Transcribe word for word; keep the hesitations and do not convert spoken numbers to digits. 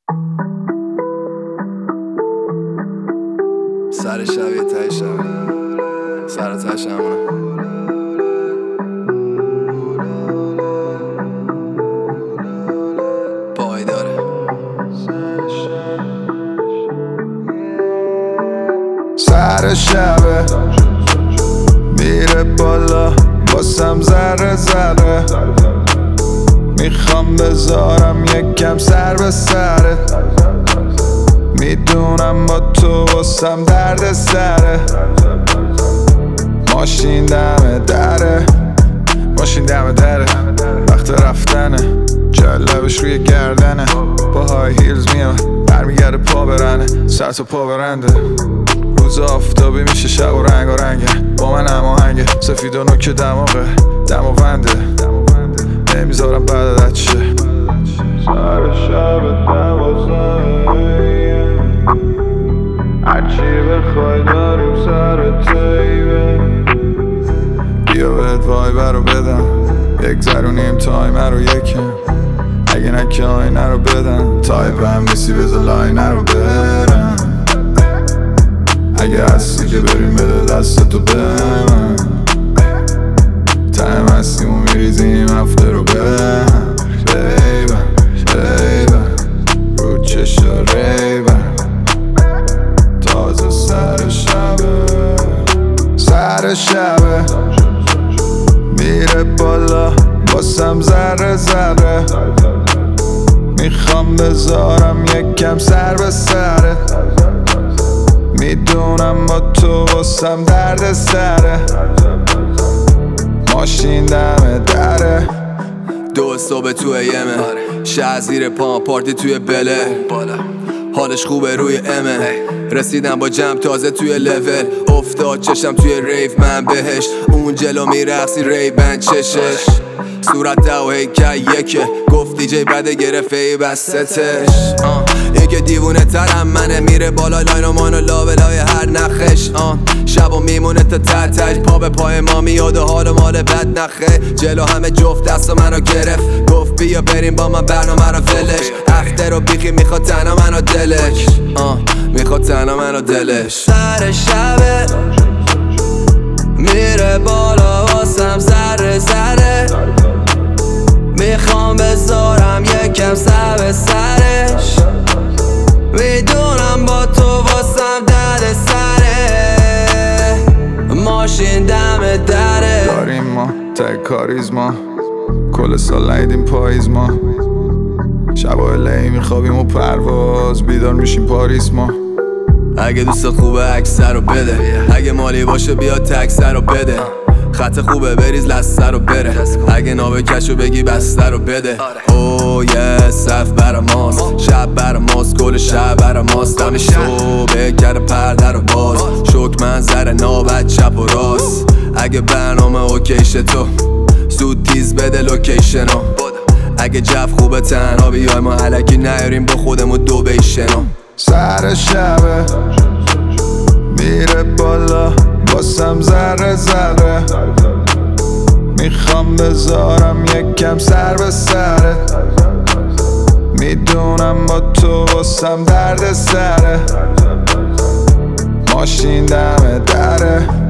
سر شب یه تای شب سر تاش همونه پای داره سر شبه میره بالا واسم ذره ذره میخوام بذارم یکم سر به سرت میدونم با تو واسم درد سره ماشین دم دره ماشین دم دره وقت رفتنه جلبش روی گردنه با های هیلز میاد برمیگرده پا برنه سر تا پا برنده روز آفتابی میشه شب و رنگ و رنگه با من هماهنگه سفید و نوک دماغه دم و ونده نمیذارم بعدت شه سر شب دوازده هرچی بخوای داریم سر تیبه بیا بهت وایبر رو بدم یک ذرونیم تایمر رو یکم اگه نکه آینه رو بدن تایپ هم نیستی بذار لاینه رو برم اگه هستی که بریم بده دستتو به من تایم هستیم و میریزیم هفته رو برم بیبن بیبن رو چشا ریبن تازه سر شبه سر شبه میره بالا واسم ذره ذره میخوام بذارم یکم سر به سرت میدونم با تو واسم درد سره ماشین دم دره دو صبح توی یمه شهر زیر پام پارتی توی بله حالش خوبه روی امه رسیدم با جمع تازه توی لول افتاد چشم توی ریف من بهش اون جلو میرقصی ری بند چشش صورت ده و هیکل یکه گفت دیجی بده گرفت ای بستتش این که دیوونه ترم منه میره بالا لاین و مانو لابلای هر نخش شب و میمونه تا تتش پا به پای ما میاد و حال و مال بد نخه جلو همه جفت دست و منو گرفت گفت بیا بریم با من برنامه رو ولش افتر و بیخی میخواد تنها منو دلش میخواد تنها منو دلش سر شبه میره بالا واسم ذره ذره میخوام بذارم یکم سر به سرش میدونم با تو واسم درد سره ماشین دم دره داریم ما تای کاریزما کل سال نیدیم پاییز ما شبا لی میخوابیم و پرواز بیدار میشیم پاریس ما اگه دوست خوبه اکثر رو بده اگه مالی باشه بیا تکسر رو بده خط خوبه بریز لسته رو بره اگه نابکشو بگی بسته رو بده اوه یه صف برا ماست شب برا ماست گل شب برا ماست دمی صبح کرده پرده رو باز شک منظر نابد چپ و راست اگه برنامه اوکیشه تو زود تیز بده لوکیشنو اگه جف خوبه تنها بیای ما علکی نیاریم با خودمون دو بیشنو سر شبه میره بالا واسم ذره ذره میخوام بذارم یکم سر به سرت میدونم با تو واسم درد سره ماشین دم دره